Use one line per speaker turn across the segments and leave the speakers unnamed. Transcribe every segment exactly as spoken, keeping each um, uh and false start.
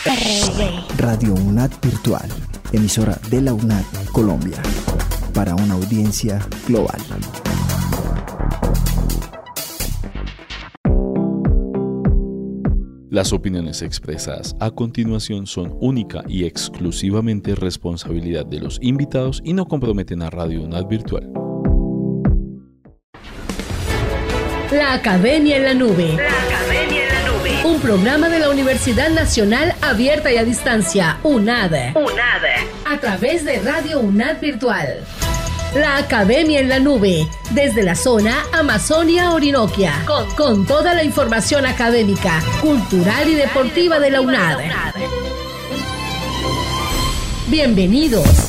Radio UNAD Virtual, emisora de la UNAD Colombia, para una audiencia global.
Las opiniones expresadas a continuación son única y exclusivamente responsabilidad de los invitados y no comprometen a Radio UNAD Virtual.
La Academia en la Nube.
La Academia en la Nube.
Un programa de la Universidad Nacional Abierta y a Distancia, UNAD.
UNAD.
A través de Radio UNAD Virtual. La Academia en la Nube, desde la zona Amazonia-Orinoquia, con, con toda la información académica, cultural y deportiva de la UNAD. Bienvenidos.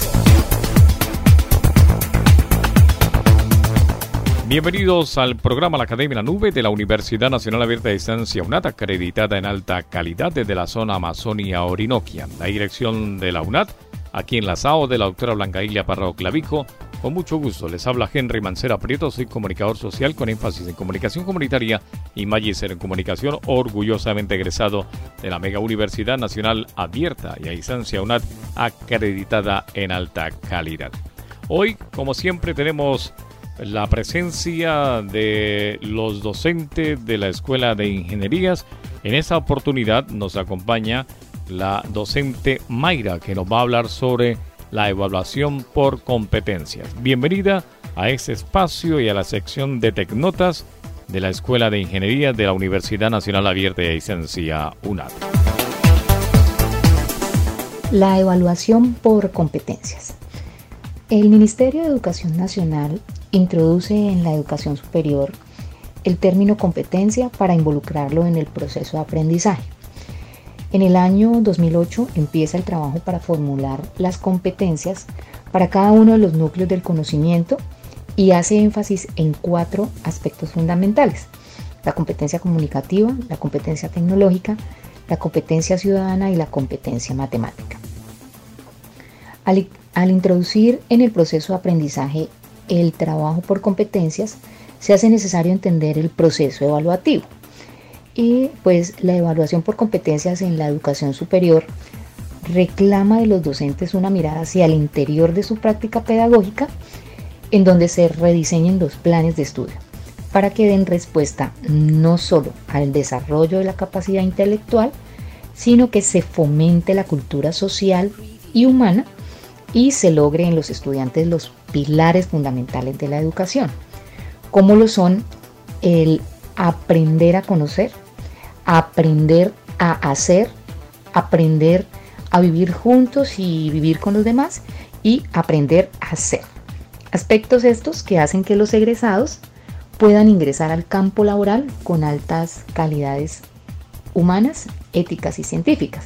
Bienvenidos al programa La Academia en la Nube de la Universidad Nacional Abierta de Distancia UNAD, acreditada en alta calidad desde la zona Amazonia-Orinoquia. La dirección de la UNAD, aquí en la S A O de la doctora Blanca Ilia Parrado Clavijo. Con mucho gusto, les habla Henry Mancera Prieto, soy comunicador social con énfasis en comunicación comunitaria y magíster en comunicación, orgullosamente egresado de la Mega Universidad Nacional Abierta y a Distancia UNAD, acreditada en alta calidad. Hoy, como siempre, tenemos la presencia de los docentes de la Escuela de Ingenierías. En esta oportunidad nos acompaña la docente Mayra, que nos va a hablar sobre la evaluación por competencias. Bienvenida a este espacio y a la sección de Tecnotas de la Escuela de Ingeniería de la Universidad Nacional Abierta y a Distancia UNAD.
La evaluación por competencias. El Ministerio de Educación Nacional introduce en la educación superior el término competencia para involucrarlo en el proceso de aprendizaje. En el año dos mil ocho empieza el trabajo para formular las competencias para cada uno de los núcleos del conocimiento y hace énfasis en cuatro aspectos fundamentales: la competencia comunicativa, la competencia tecnológica, la competencia ciudadana y la competencia matemática. Al, al introducir en el proceso de aprendizaje el trabajo por competencias, se hace necesario entender el proceso evaluativo. Y pues la evaluación por competencias en la educación superior reclama de los docentes una mirada hacia el interior de su práctica pedagógica, en donde se rediseñen los planes de estudio para que den respuesta no solo al desarrollo de la capacidad intelectual, sino que se fomente la cultura social y humana y se logre en los estudiantes los pilares fundamentales de la educación, como lo son el aprender a conocer, aprender a hacer, aprender a vivir juntos y vivir con los demás y aprender a ser. Aspectos estos que hacen que los egresados puedan ingresar al campo laboral con altas calidades humanas, éticas y científicas.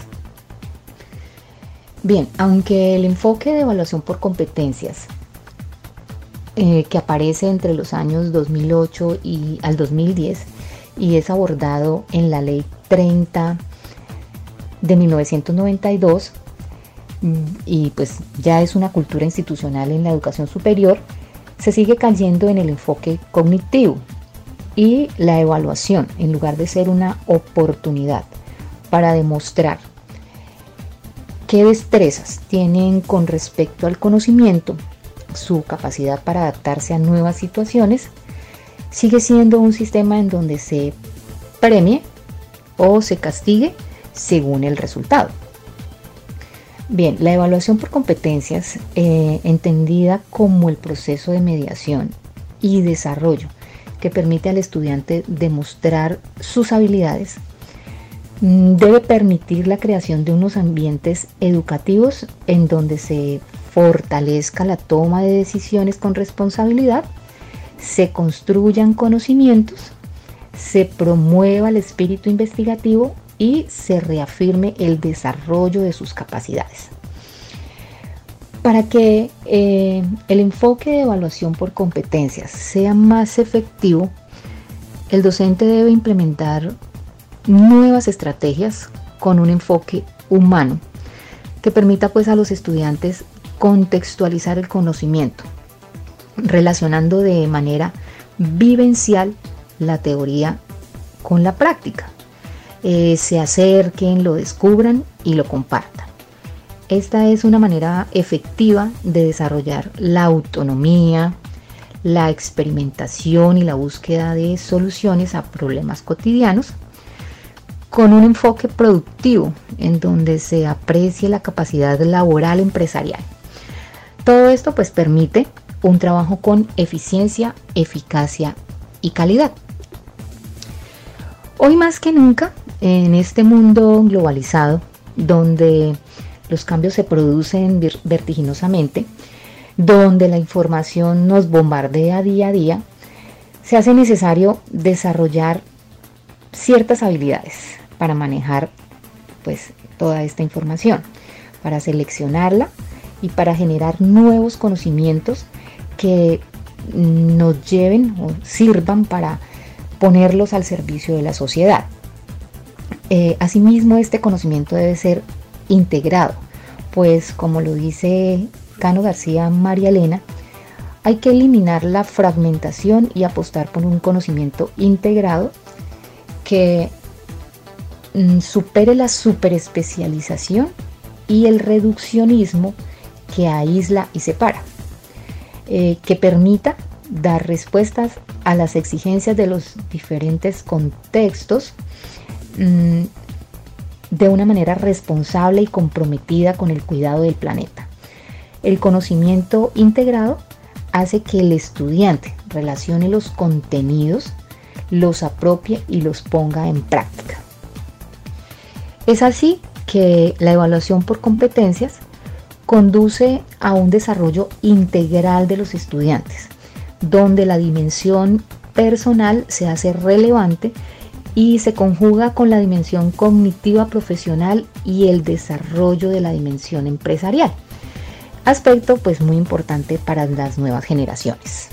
Bien, aunque el enfoque de evaluación por competencias eh, que aparece entre los años dos mil ocho y al dos mil diez y es abordado en la Ley treinta de mil novecientos noventa y dos y pues ya es una cultura institucional en la educación superior, se sigue cayendo en el enfoque cognitivo y la evaluación, en lugar de ser una oportunidad para demostrar qué destrezas tienen con respecto al conocimiento, su capacidad para adaptarse a nuevas situaciones, sigue siendo un sistema en donde se premie o se castigue según el resultado. Bien, la evaluación por competencias, eh, entendida como el proceso de mediación y desarrollo que permite al estudiante demostrar sus habilidades, debe permitir la creación de unos ambientes educativos en donde se fortalezca la toma de decisiones con responsabilidad, se construyan conocimientos, se promueva el espíritu investigativo y se reafirme el desarrollo de sus capacidades. Para que eh, el enfoque de evaluación por competencias sea más efectivo, el docente debe implementar nuevas estrategias con un enfoque humano que permita pues a los estudiantes contextualizar el conocimiento, relacionando de manera vivencial la teoría con la práctica eh, se acerquen, lo descubran y lo compartan. Esta es una manera efectiva de desarrollar la autonomía, la experimentación y la búsqueda de soluciones a problemas cotidianos, con un enfoque productivo en donde se aprecie la capacidad laboral empresarial. Todo esto pues permite un trabajo con eficiencia, eficacia y calidad. Hoy más que nunca, en este mundo globalizado, donde los cambios se producen vertiginosamente, donde la información nos bombardea día a día, se hace necesario desarrollar ciertas habilidades para manejar pues toda esta información, para seleccionarla y para generar nuevos conocimientos que nos lleven o sirvan para ponerlos al servicio de la sociedad. Eh, asimismo, este conocimiento debe ser integrado, pues como lo dice Cano García María Elena, hay que eliminar la fragmentación y apostar por un conocimiento integrado que mm, supere la superespecialización y el reduccionismo que aísla y separa, eh, que permita dar respuestas a las exigencias de los diferentes contextos mmm, de una manera responsable y comprometida con el cuidado del planeta. El conocimiento integrado hace que el estudiante relacione los contenidos, los apropie y los ponga en práctica. Es así que la evaluación por competencias conduce a un desarrollo integral de los estudiantes, donde la dimensión personal se hace relevante y se conjuga con la dimensión cognitiva profesional y el desarrollo de la dimensión empresarial, aspecto pues muy importante para las nuevas generaciones.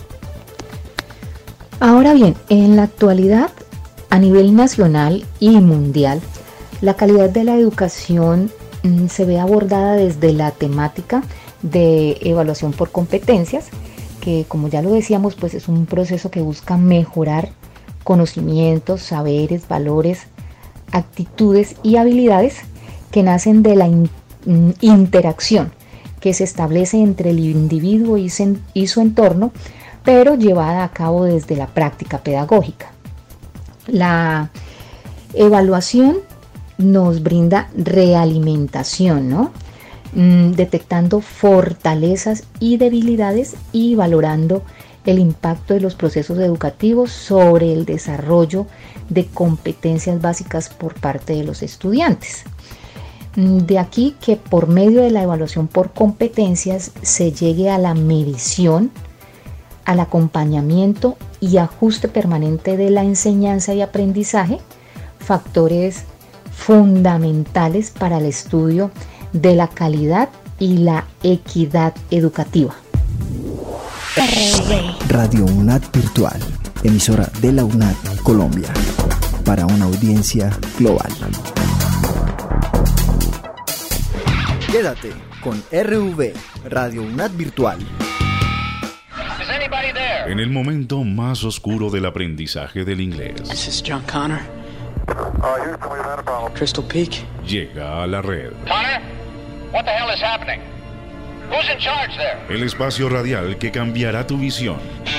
Ahora bien, en la actualidad, a nivel nacional y mundial, la calidad de la educación mmm, se ve abordada desde la temática de evaluación por competencias, que como ya lo decíamos, pues es un proceso que busca mejorar conocimientos, saberes, valores, actitudes y habilidades que nacen de la in- interacción que se establece entre el individuo y, sen- y su entorno, pero llevada a cabo desde la práctica pedagógica. La evaluación nos brinda realimentación, ¿no? Mm, detectando fortalezas y debilidades y valorando el impacto de los procesos educativos sobre el desarrollo de competencias básicas por parte de los estudiantes. De aquí que por medio de la evaluación por competencias se llegue a la medición, al acompañamiento y ajuste permanente de la enseñanza y aprendizaje, factores fundamentales para el estudio de la calidad y la equidad educativa.
Radio UNAD Virtual, emisora de la UNAD Colombia, para una audiencia global. Quédate con R V, Radio UNAD Virtual.
En el momento más oscuro del aprendizaje del inglés,
This is John Connor. Crystal Peak.
llega a la red.
Connor, what the hell is happening? Who's in charge there?
El espacio radial que cambiará tu visión.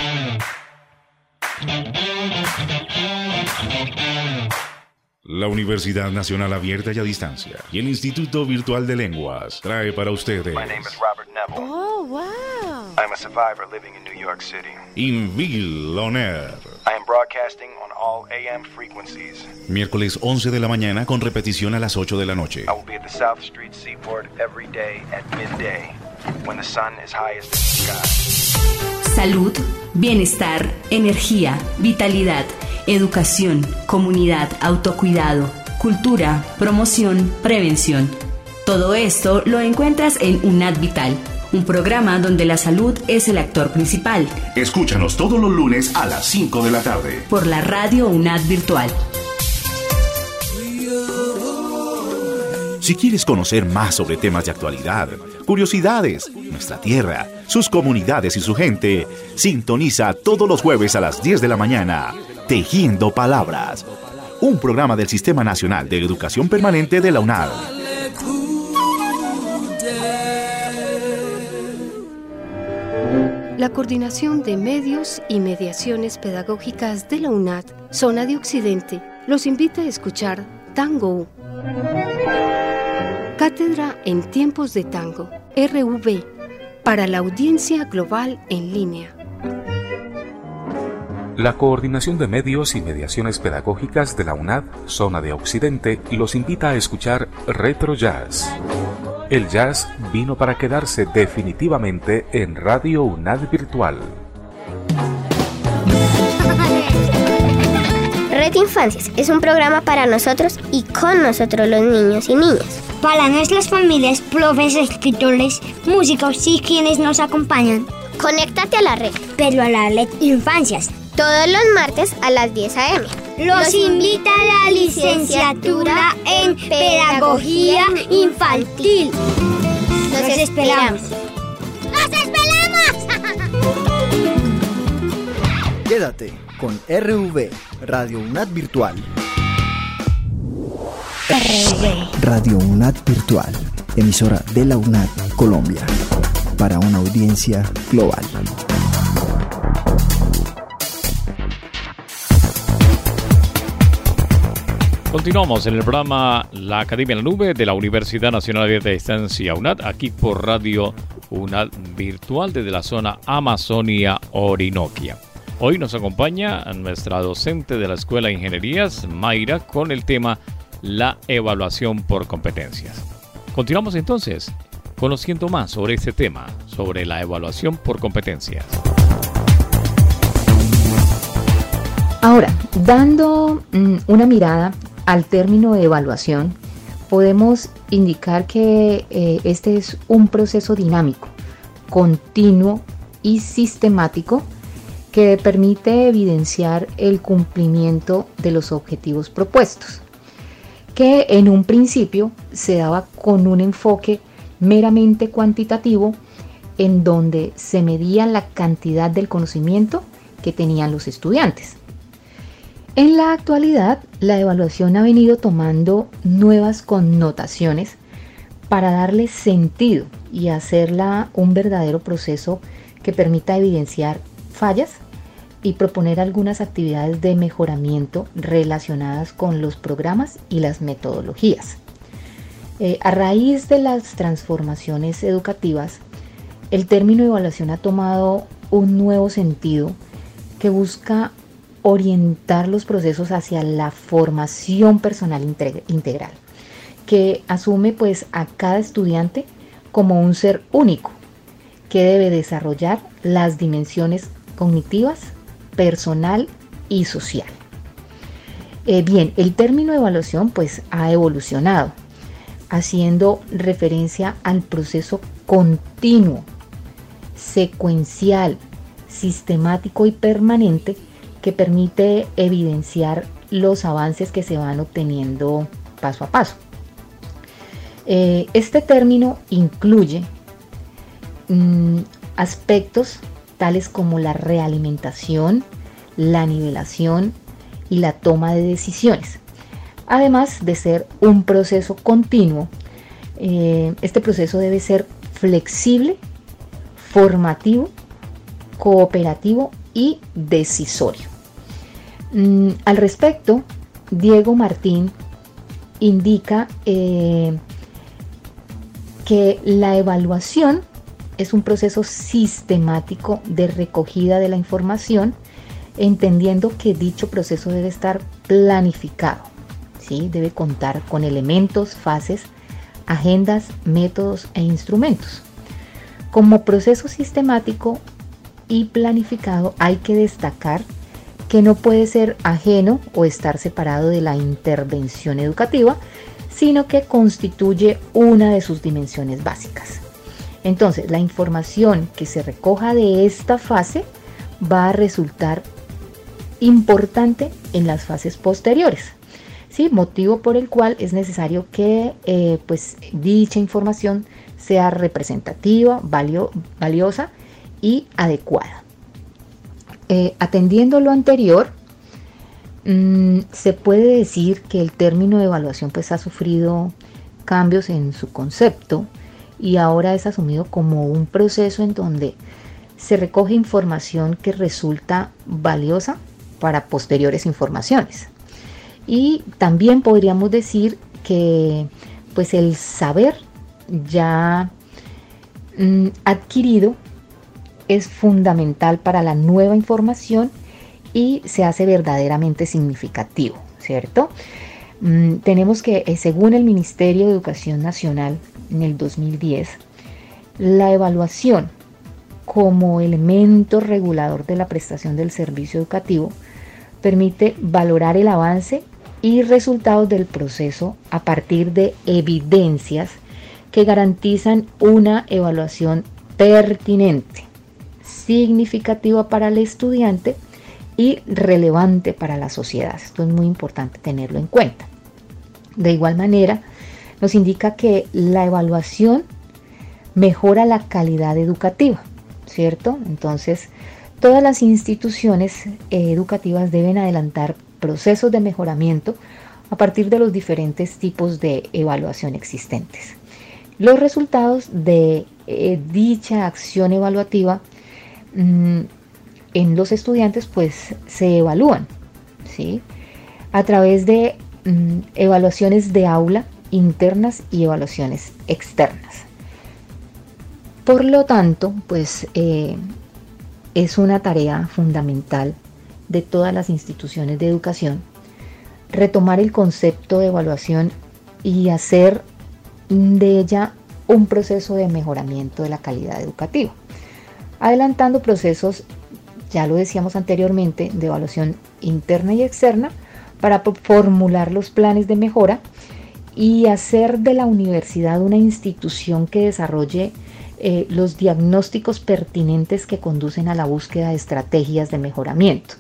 La Universidad Nacional Abierta y a Distancia y el Instituto Virtual de Lenguas trae para ustedes
My name is Robert Neville.
Oh, wow.
I'm a survivor living in New York City.
Invil On Air.
I am broadcasting on all A M frequencies.
Miércoles once de la mañana con repetición a las ocho de la noche.
I will be at the South Street Seaport every day at midday, when the sun is highest in the sky.
Salud, bienestar, energía, vitalidad, educación, comunidad, autocuidado, cultura, promoción, prevención. Todo esto lo encuentras en UNAD Vital, un programa donde la salud es el actor principal.
Escúchanos todos los lunes a las cinco de la tarde.
Por la radio UNAD Virtual.
Si quieres conocer más sobre temas de actualidad, curiosidades, nuestra tierra, sus comunidades y su gente, sintoniza todos los jueves a las diez de la mañana, Tejiendo Palabras, un programa del Sistema Nacional de Educación Permanente de la UNAD.
La Coordinación de Medios y Mediaciones Pedagógicas de la UNAD, Zona de Occidente, los invita a escuchar Tango. Cátedra en Tiempos de Tango, R V, para la audiencia global en línea.
La Coordinación de Medios y Mediaciones Pedagógicas de la UNAD, Zona de Occidente, los invita a escuchar Retro Jazz. El jazz vino para quedarse definitivamente en Radio UNAD Virtual.
Red Infancias es un programa para nosotros y con nosotros los niños y niñas.
Para nuestras familias, profes, escritores, músicos y quienes nos acompañan.
Conéctate a la red.
Pero a la Red Infancias.
Todos los martes a las diez a eme
Los, los invita a la licenciatura en Pedagogía Infantil.
Los, Los esperamos.
¡Los esperamos!
Quédate con R V, Radio UNAD Virtual.
R V.
Radio UNAD Virtual, emisora de la UNAD Colombia, para una audiencia global.
Continuamos en el programa La Academia en la Nube de la Universidad Nacional Abierta de Distancia UNAD, aquí por Radio UNAD Virtual desde la zona Amazonia Orinoquia. Hoy nos acompaña nuestra docente de la Escuela de Ingenierías, Mayra, con el tema la evaluación por competencias. Continuamos entonces conociendo más sobre este tema, sobre la evaluación por competencias.
Ahora, dando mm, una mirada al término de evaluación, podemos indicar que eh, este es un proceso dinámico, continuo y sistemático que permite evidenciar el cumplimiento de los objetivos propuestos, que en un principio se daba con un enfoque meramente cuantitativo en donde se medía la cantidad del conocimiento que tenían los estudiantes. En la actualidad, la evaluación ha venido tomando nuevas connotaciones para darle sentido y hacerla un verdadero proceso que permita evidenciar fallas y proponer algunas actividades de mejoramiento relacionadas con los programas y las metodologías. Eh, a raíz de las transformaciones educativas, el término evaluación ha tomado un nuevo sentido que busca orientar los procesos hacia la formación personal integral, que asume pues a cada estudiante como un ser único que debe desarrollar las dimensiones cognitivas, personal y social. Eh, bien, el término evaluación pues ha evolucionado, haciendo referencia al proceso continuo, secuencial, sistemático y permanente que permite evidenciar los avances que se van obteniendo paso a paso. Eh, este término incluye mm, aspectos tales como la realimentación, la nivelación y la toma de decisiones. Además de ser un proceso continuo, eh, este proceso debe ser flexible, formativo, cooperativo y decisorio. Mm, al respecto, Diego Martín indica eh, que la evaluación es un proceso sistemático de recogida de la información, entendiendo que dicho proceso debe estar planificado, ¿sí? Debe contar con elementos, fases, agendas, métodos e instrumentos. Como proceso sistemático y planificado, hay que destacar que no puede ser ajeno o estar separado de la intervención educativa, sino que constituye una de sus dimensiones básicas. Entonces, la información que se recoja de esta fase va a resultar importante en las fases posteriores, ¿sí? Motivo por el cual es necesario que eh, pues, dicha información sea representativa, valio, valiosa y adecuada. Eh, atendiendo lo anterior, mm, se puede decir que el término de evaluación pues ha sufrido cambios en su concepto y ahora es asumido como un proceso en donde se recoge información que resulta valiosa para posteriores informaciones. Y también podríamos decir que pues el saber ya mm, adquirido es fundamental para la nueva información y se hace verdaderamente significativo, ¿cierto? Mm, tenemos que, eh, según el Ministerio de Educación Nacional, en el dos mil diez, la evaluación como elemento regulador de la prestación del servicio educativo permite valorar el avance y resultados del proceso a partir de evidencias que garantizan una evaluación pertinente, significativa para el estudiante y relevante para la sociedad. Esto es muy importante tenerlo en cuenta. De igual manera, nos indica que la evaluación mejora la calidad educativa, ¿cierto? Entonces, todas las instituciones educativas deben adelantar procesos de mejoramiento a partir de los diferentes tipos de evaluación existentes. Los resultados de eh, dicha acción evaluativa mmm, en los estudiantes pues se evalúan, ¿sí? A través de mmm, evaluaciones de aula internas y evaluaciones externas. Por lo tanto, pues eh, es una tarea fundamental de todas las instituciones de educación retomar el concepto de evaluación y hacer de ella un proceso de mejoramiento de la calidad educativa, adelantando procesos, ya lo decíamos anteriormente, de evaluación interna y externa para formular los planes de mejora y hacer de la universidad una institución que desarrolle eh, los diagnósticos pertinentes que conducen a la búsqueda de estrategias de mejoramiento.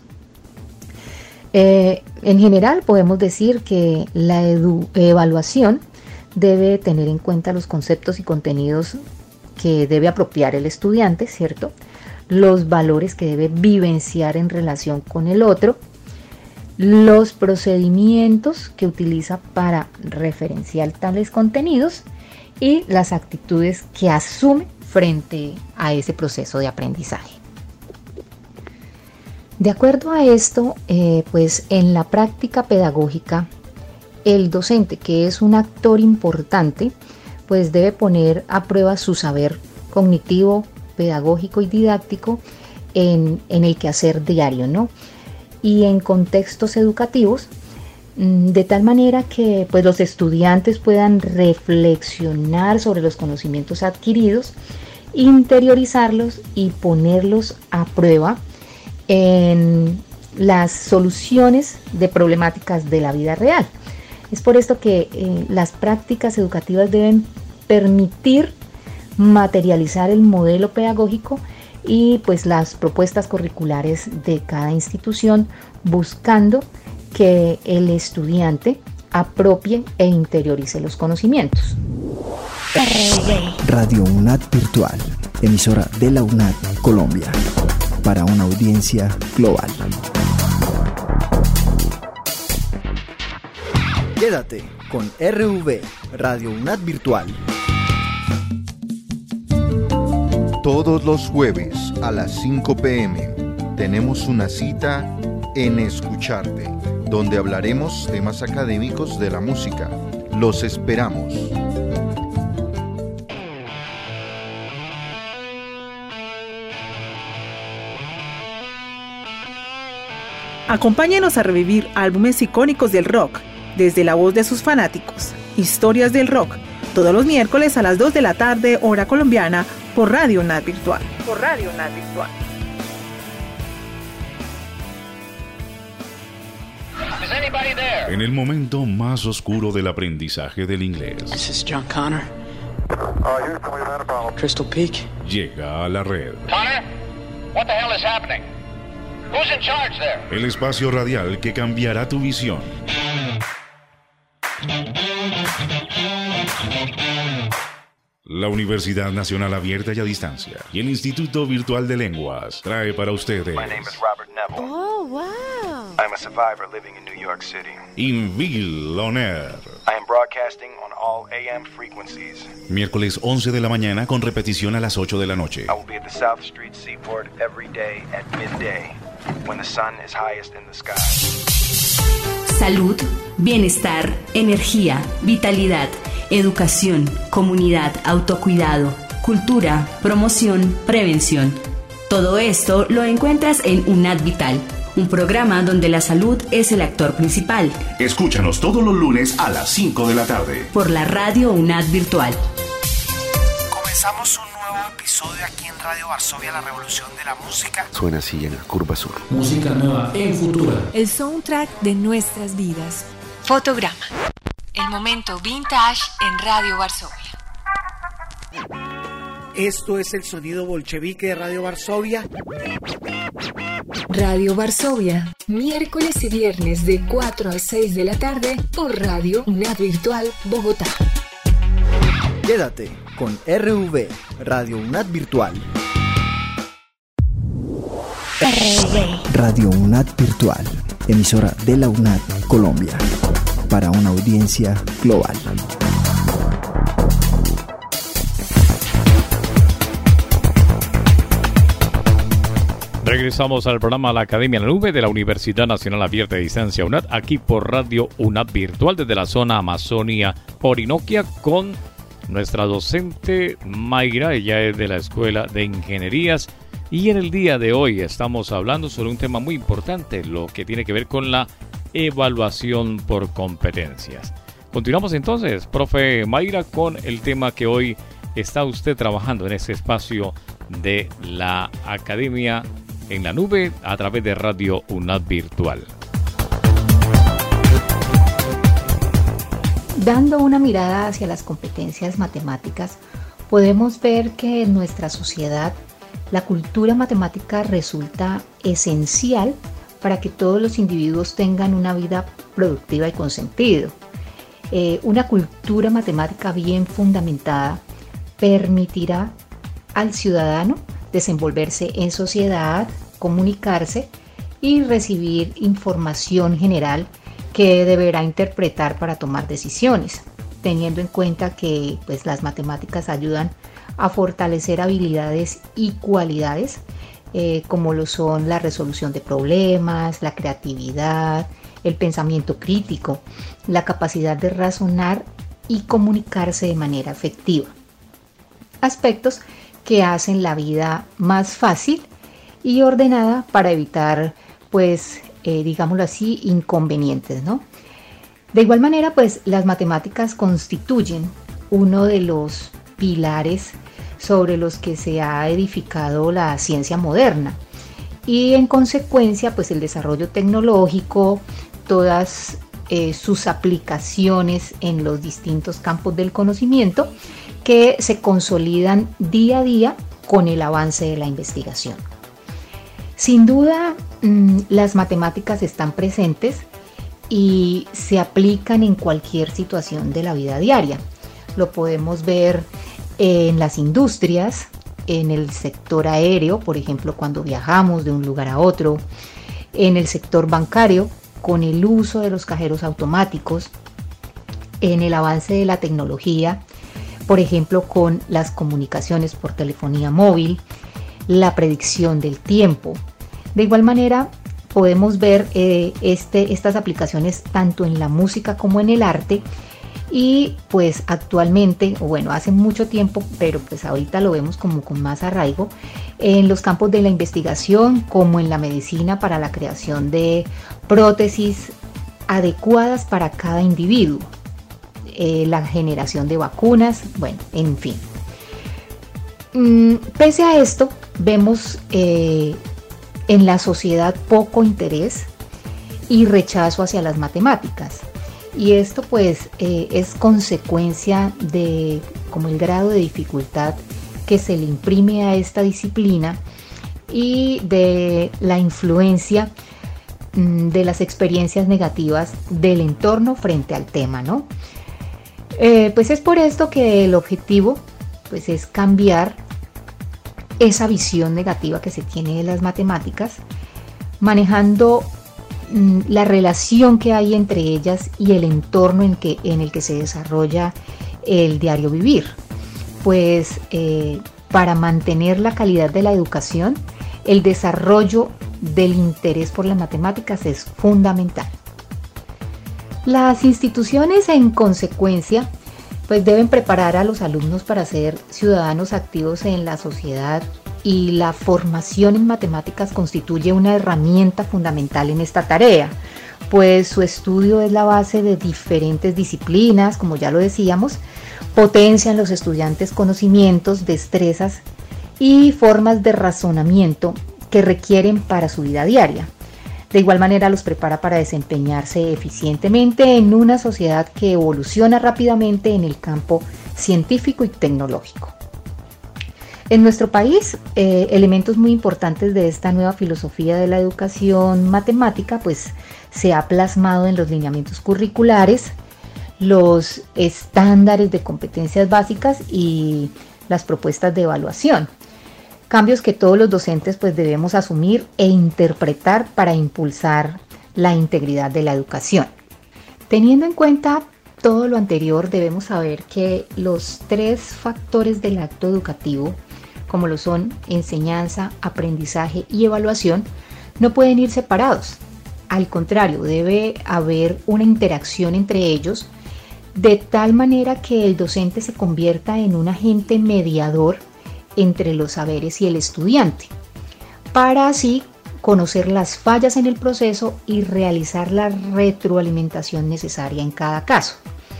Eh, en general podemos decir que la edu- evaluación debe tener en cuenta los conceptos y contenidos que debe apropiar el estudiante, ¿cierto? Los valores que debe vivenciar en relación con el otro, los procedimientos que utiliza para referenciar tales contenidos y las actitudes que asume frente a ese proceso de aprendizaje. De acuerdo a esto, eh, pues en la práctica pedagógica, el docente, que es un actor importante, pues debe poner a prueba su saber cognitivo, pedagógico y didáctico en, en el quehacer diario, ¿no? Y en contextos educativos, de tal manera que pues, los estudiantes puedan reflexionar sobre los conocimientos adquiridos, interiorizarlos y ponerlos a prueba en las soluciones de problemáticas de la vida real. Es por esto que eh, las prácticas educativas deben permitir materializar el modelo pedagógico y pues las propuestas curriculares de cada institución, buscando que el estudiante apropie e interiorice los conocimientos.
Radio UNAD Virtual, emisora de la UNAD Colombia, para una audiencia global. Quédate con R V, Radio UNAD Virtual.
Todos los jueves a las cinco p m tenemos una cita en Escucharte, donde hablaremos temas académicos de la música. Los esperamos.
Acompáñenos a revivir álbumes icónicos del rock, desde la voz de sus fanáticos. Historias del rock, todos los miércoles a las dos de la tarde, hora colombiana, por Radio UNAD Virtual. Por Radio UNAD Virtual.
En el momento más oscuro del aprendizaje del inglés.
This is John Connor. Crystal Peak.
Llega a la red.
Connor, what the hell is happening? Who's in charge there?
El espacio radial que cambiará tu visión. La Universidad Nacional Abierta y a Distancia y el Instituto Virtual de Lenguas trae para ustedes
My name is Robert Neville.
Oh, wow.
I'm a survivor living in New York City.
Invil On Air.
I am broadcasting on all A M frequencies.
Miércoles once de la mañana con repetición a las ocho de la noche.
I will be at the South Street Seaport every day at midday, when the sun is highest in the sky.
Salud, bienestar, energía, vitalidad, educación, comunidad, autocuidado, cultura, promoción, prevención. Todo esto lo encuentras en UNAD Vital, un programa donde la salud es el actor principal.
Escúchanos todos los lunes a las cinco de la tarde.
Por la radio UNAD Virtual.
Comenzamos un nuevo episodio aquí en Radio Varsovia, la revolución de la música.
Suena así en la curva sur.
Música nueva en Futura.
El soundtrack de nuestras vidas.
Fotograma. El momento vintage en Radio Varsovia.
Esto es el sonido bolchevique de Radio Varsovia.
Radio Varsovia, miércoles y viernes de cuatro a seis de la tarde por Radio UNAD Virtual Bogotá.
Quédate con R V, Radio UNAD Virtual.
R V.
Radio UNAD Virtual, emisora de la UNAD Colombia, para una audiencia global.
Regresamos al programa La Academia en la Nube de la Universidad Nacional Abierta de Distancia UNAD, aquí por Radio UNAD Virtual desde la zona Amazonia Orinoquia con nuestra docente Mayra. Ella es de la Escuela de Ingenierías y en el día de hoy estamos hablando sobre un tema muy importante, lo que tiene que ver con la evaluación por competencias. Continuamos entonces, profe Mayra, con el tema que hoy está usted trabajando en ese espacio de la Academia en la Nube a través de Radio UNAD Virtual.
Dando una mirada hacia las competencias matemáticas, podemos ver que en nuestra sociedad la cultura matemática resulta esencial para que todos los individuos tengan una vida productiva y con sentido. Eh, una cultura matemática bien fundamentada permitirá al ciudadano desenvolverse en sociedad, comunicarse y recibir información general que deberá interpretar para tomar decisiones, teniendo en cuenta que pues, las matemáticas ayudan a fortalecer habilidades y cualidades eh, como lo son la resolución de problemas, la creatividad, el pensamiento crítico, la capacidad de razonar y comunicarse de manera efectiva. Aspectos que hacen la vida más fácil y ordenada para evitar, pues, eh, digámoslo así, inconvenientes, ¿no? De igual manera, pues, las matemáticas constituyen uno de los pilares sobre los que se ha edificado la ciencia moderna y, en consecuencia, pues, el desarrollo tecnológico, todas eh, sus aplicaciones en los distintos campos del conocimiento que se consolidan día a día con el avance de la investigación. Sin duda, mmm, las matemáticas están presentes y se aplican en cualquier situación de la vida diaria. Lo podemos ver en las industrias, en el sector aéreo, por ejemplo, cuando viajamos de un lugar a otro, en el sector bancario, con el uso de los cajeros automáticos, en el avance de la tecnología, por ejemplo, con las comunicaciones por telefonía móvil, la predicción del tiempo. De igual manera, podemos ver eh, este, estas aplicaciones tanto en la música como en el arte y pues actualmente, o bueno, hace mucho tiempo, pero pues ahorita lo vemos como con más arraigo, en los campos de la investigación como en la medicina para la creación de prótesis adecuadas para cada individuo. Eh, la generación de vacunas, bueno, en fin. Mm, pese a esto, vemos eh, en la sociedad poco interés y rechazo hacia las matemáticas. Y esto pues eh, es consecuencia de como el grado de dificultad que se le imprime a esta disciplina y de la influencia mm, de las experiencias negativas del entorno frente al tema, ¿no? Eh, pues es por esto que el objetivo pues, es cambiar esa visión negativa que se tiene de las matemáticas, manejando la relación que hay entre ellas y el entorno en, que, en el que se desarrolla el diario vivir. Pues eh, para mantener la calidad de la educación, el desarrollo del interés por las matemáticas es fundamental. Las instituciones, en consecuencia, pues deben preparar a los alumnos para ser ciudadanos activos en la sociedad, y la formación en matemáticas constituye una herramienta fundamental en esta tarea, pues su estudio es la base de diferentes disciplinas, como ya lo decíamos, potencia en los estudiantes conocimientos, destrezas y formas de razonamiento que requieren para su vida diaria. De igual manera los prepara para desempeñarse eficientemente en una sociedad que evoluciona rápidamente en el campo científico y tecnológico. En nuestro país, eh, elementos muy importantes de esta nueva filosofía de la educación matemática, pues se ha plasmado en los lineamientos curriculares, los estándares de competencias básicas y las propuestas de evaluación. Cambios que todos los docentes pues debemos asumir e interpretar para impulsar la integridad de la educación. Teniendo en cuenta todo lo anterior, debemos saber que los tres factores del acto educativo, como lo son enseñanza, aprendizaje y evaluación, no pueden ir separados. Al contrario, debe haber una interacción entre ellos de tal manera que el docente se convierta en un agente mediador entre los saberes y el estudiante, para así conocer las fallas en el proceso y realizar la retroalimentación necesaria en cada caso.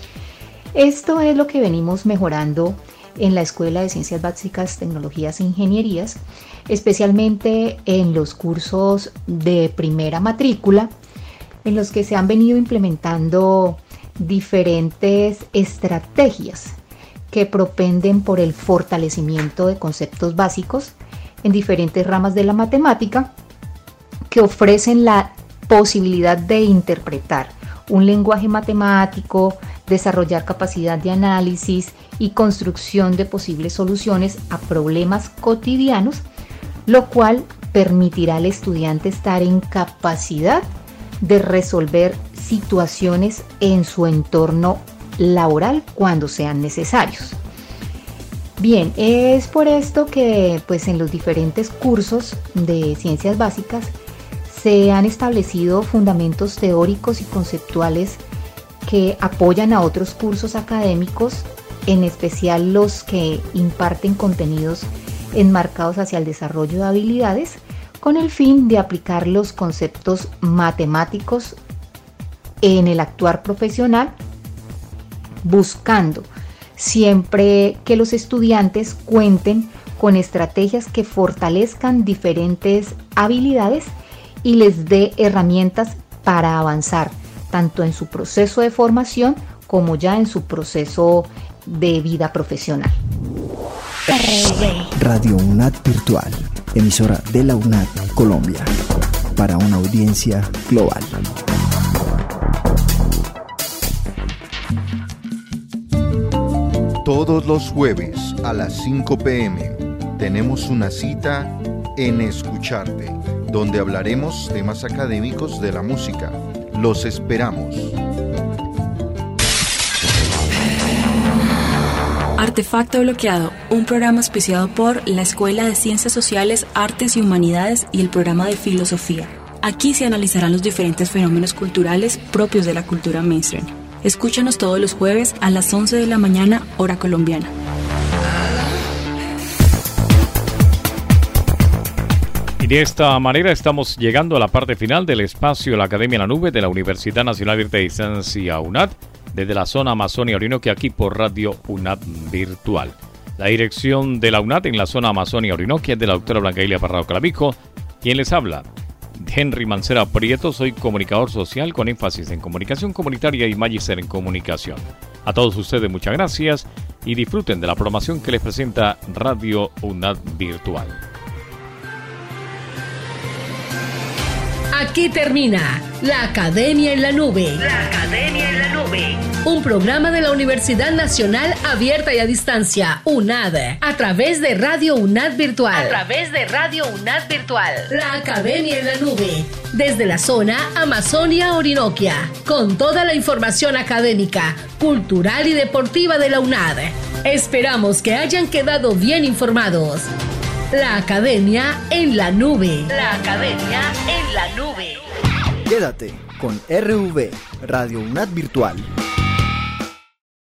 Esto es lo que venimos mejorando en la Escuela de Ciencias Básicas, Tecnologías e Ingenierías, especialmente en los cursos de primera matrícula, en los que se han venido implementando diferentes estrategias que propenden por el fortalecimiento de conceptos básicos en diferentes ramas de la matemática, que ofrecen la posibilidad de interpretar un lenguaje matemático, desarrollar capacidad de análisis y construcción de posibles soluciones a problemas cotidianos, lo cual permitirá al estudiante estar en capacidad de resolver situaciones en su entorno laboral cuando sean necesarios. Bien, es por esto que pues en los diferentes cursos de ciencias básicas se han establecido fundamentos teóricos y conceptuales que apoyan a otros cursos académicos, en especial los que imparten contenidos enmarcados hacia el desarrollo de habilidades, con el fin de aplicar los conceptos matemáticos en el actuar profesional, buscando siempre que los estudiantes cuenten con estrategias que fortalezcan diferentes habilidades y les dé herramientas para avanzar tanto en su proceso de formación como ya en su proceso de vida profesional.
Radio UNAD Virtual, emisora de la UNAD Colombia, para una audiencia global.
Todos los jueves a las cinco p m tenemos una cita en Escucharte, donde hablaremos temas académicos de la música. Los esperamos.
Artefacto Bloqueado, un programa auspiciado por la Escuela de Ciencias Sociales, Artes y Humanidades y el programa de Filosofía. Aquí se analizarán los diferentes fenómenos culturales propios de la cultura mainstream. Escúchanos todos los jueves a las once de la mañana, hora colombiana.
Y de esta manera estamos llegando a la parte final del espacio La Academia en la Nube de la Universidad Nacional Abierta de Distancia UNAD, desde la zona Amazonia Orinoquia, aquí por Radio UNAD Virtual. La dirección de la UNAD en la zona Amazonia Orinoquia es de la doctora Blanca Ilia Parrado Clavijo. Quien les habla, Henry Mancera Prieto, soy comunicador social con énfasis en comunicación comunitaria y magíster en comunicación. A todos ustedes muchas gracias y disfruten de la programación que les presenta Radio UNAD Virtual.
Aquí termina La Academia en la Nube. La Academia en la Nube. Un programa de la Universidad Nacional Abierta y a Distancia, UNAD, a través de Radio UNAD Virtual. A través de Radio UNAD Virtual. La Academia en la Nube. Desde la zona Amazonia Orinoquia, con toda la información académica, cultural y deportiva de la UNAD. Esperamos que hayan quedado bien informados. La Academia en la Nube. La Academia en la Nube.
Quédate con R V, Radio UNAD Virtual.